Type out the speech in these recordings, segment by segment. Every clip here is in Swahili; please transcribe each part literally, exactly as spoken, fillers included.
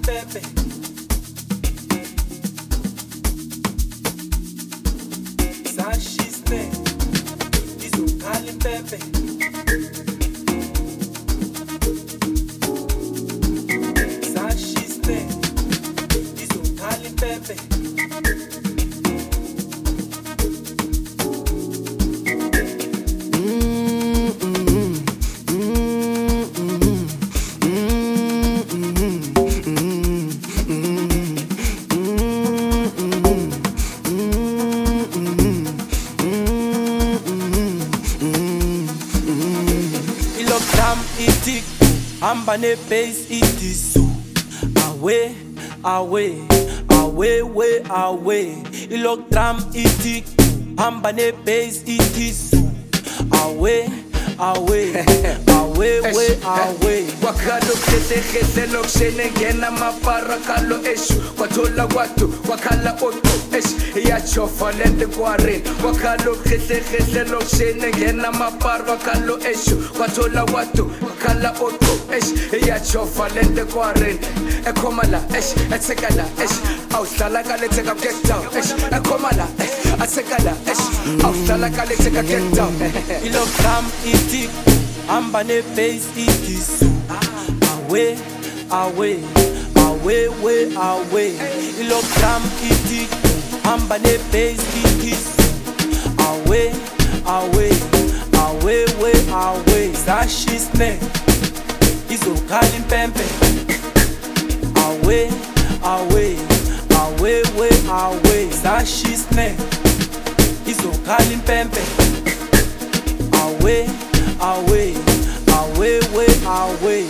impempe. Sashiste, izokhala impempe. Sashiste, izokhala impempe. Hamba ne bass itisu away away away way away ilok drum itik hamba ne bass itisu away away away way away wakalo kete kete lok shene ngena mapara kalo eshu kwathola kwatu wakhala otho esh iyachofa lente kwarin wakalo kete kete lok shene ngena mapara kalo eshu kwathola kwatu wakhala otho esh iyachofa lente kwarin ekhomala esh etsekala esh awuhlala kale take get down esh ekhomala esh atsekala esh awuhlala kale take get down ilok drum itik hamba ne bass itisu away away away way away ilok drum itik hamba ne bass itisu away away away way away sashiste izokhala impempe away away away way away sashiste izokhala impempe away away away way away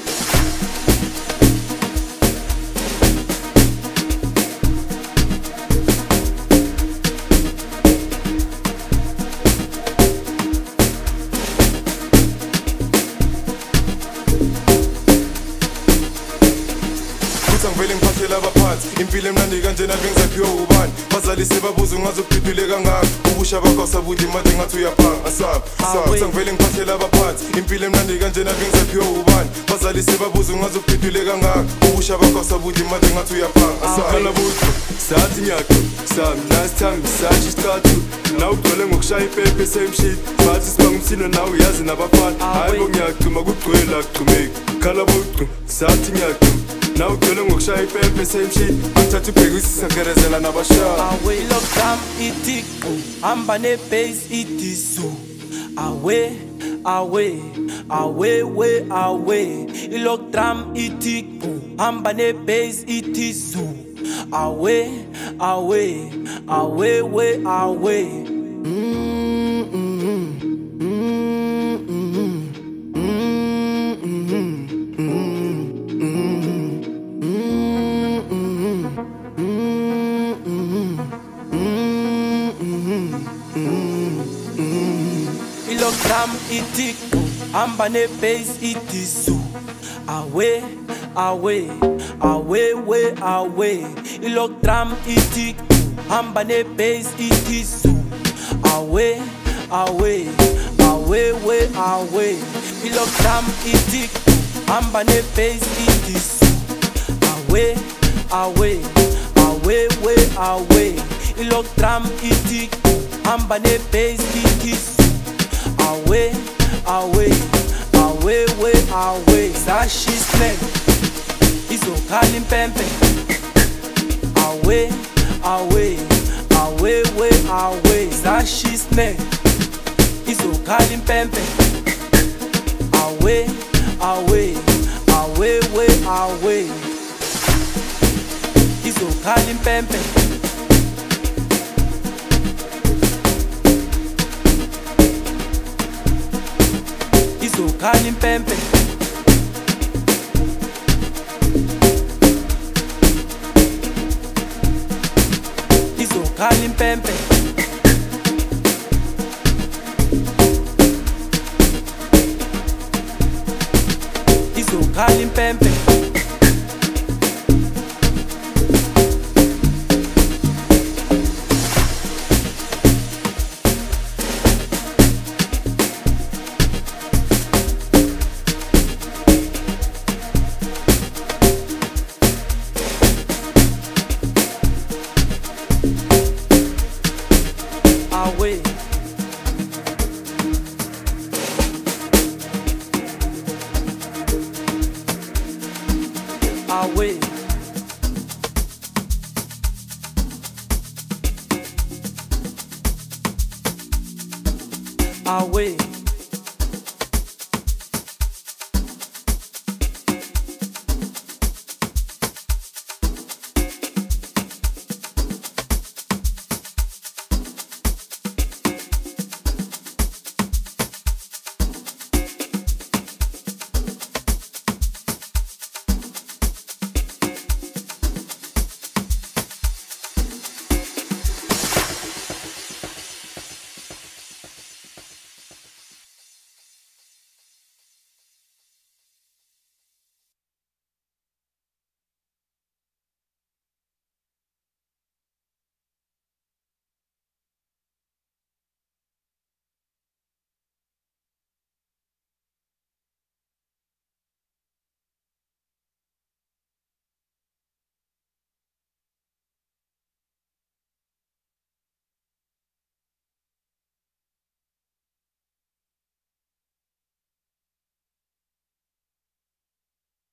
ngivele ngiphathela abaphansi impilo emnandi kanjena bengisaphiwe ubani bazali sebabuza ungazokuphiphile kangaka ubusha bakho sabuthi manje ngathi uyaphanga asapha asapha ngivele ngiphathela abaphansi impilo emnandi kanjena bengisaphiwe ubani bazali sebabuza ungazokuphiphile kangaka ubusha bakho sabuthi manje ngathi uyaphanga asapha labutho sathi nyakho sami last time sathi statu now ugcwele ngokushaya ipepe same shit bathi sibanga umsino nawe uyazi nabafana hayi ngiyagcuma kugcwele akugcumeki khala butho sathi nyakho now ugcwele ngokushaya ipepe same shit angithatha ubhekisisa ngerezela nabashaya away ilok drum itik hamba ne bass itisu away away away way away ilok drum itik hamba ne bass itisu away away away way away ilok drum itik hamba ne bass itisu away away away way away ilok drum itik hamba ne bass itisu away away away way away ilok drum itik hamba ne bass itisu away away away way away ilok drum itik hamba ne bass itisu away away away way away sashiste izokhala impempe away away away way away sashiste izokhala impempe away away away way away izokhala impempe izokhala impempe izokhala impempe izokhala impempe away